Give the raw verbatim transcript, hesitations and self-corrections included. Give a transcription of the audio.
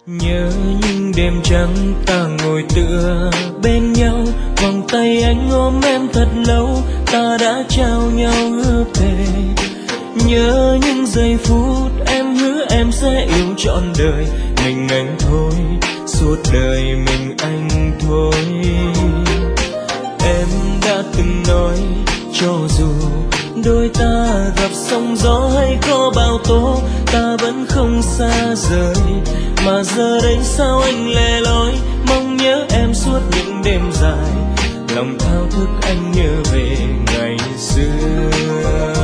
Nhớ những đêm trắng ta ngồi tựa bên nhau, vòng tay anh ôm em thật lâu, ta đã trao nhau ước thề. Nhớ những giây phút em hứa em sẽ yêu trọn đời, mình anh thôi, suốt đời mình anh thôi. Em đã từng nói cho dù đôi ta gặp sóng gió hay có bão tố, ta vẫn không xa rời. Mà giờ đây sao anh lẻ loi, mong nhớ em suốt những đêm dài, lòng thao thức anh nhớ về ngày xưa.